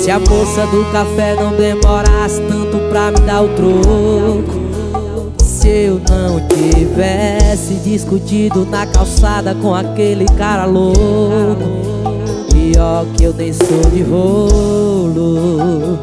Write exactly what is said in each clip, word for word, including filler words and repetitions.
Se a moça do café não demorasse tanto pra me dar o troco, se eu não tivesse discutido na calçada com aquele cara louco, pior que eu nem sou de rolo.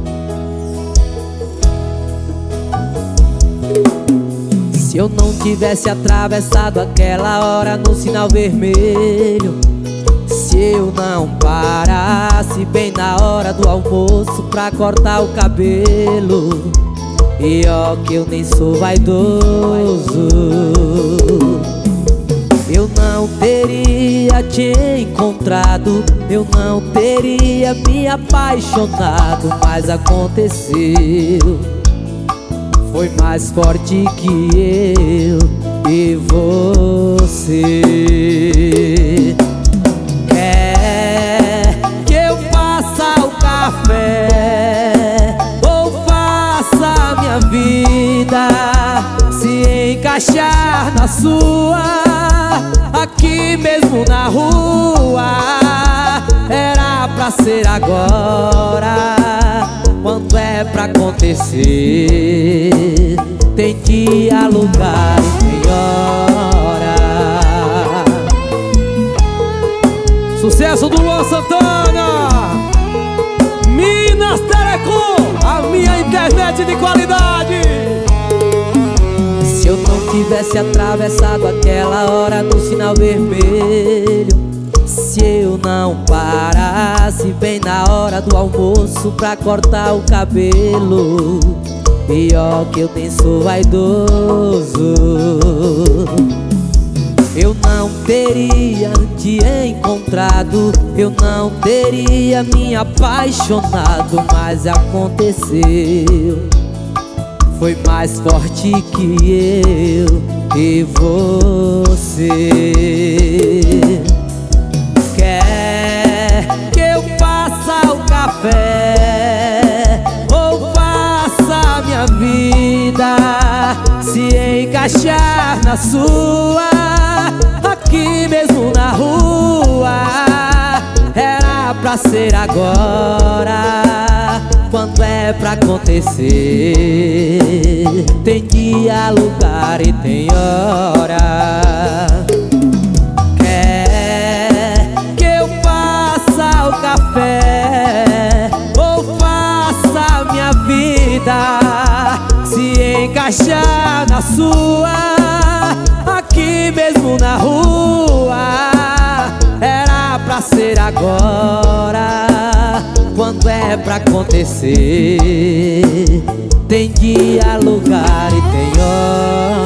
Se eu não tivesse atravessado aquela hora no sinal vermelho, se eu não parasse bem na hora do almoço pra cortar o cabelo, pior que eu nem sou vaidoso, eu não teria te encontrado, eu não teria me apaixonado, mas aconteceu. Foi mais forte que eu e você. Quer que eu faça o café ou faça a minha vida se encaixar na sua, aqui mesmo na rua? Era pra ser agora, quando é pra acontecer, tem dia, lugar e tem hora. Sucesso do Luan Santana, Minas Telecom, a minha internet de qualidade. Se eu não tivesse atravessado aquela hora no sinal vermelho, se eu não parasse bem na hora do almoço pra cortar o cabelo, pior que eu nem sou vaidoso, eu não teria te encontrado, eu não teria me apaixonado, mas aconteceu. Foi mais forte que eu e você. Quer que eu faça o café ou faça a minha vida se encaixar na sua, aqui mesmo na rua? Era pra ser agora, quando é pra acontecer, tem dia, lugar e tem hora. Quer que eu faça o café ou faça a minha vida se encaixar na sua, aqui mesmo na rua? Era pra ser agora, quando é pra acontecer, tem dia, lugar e tem hora.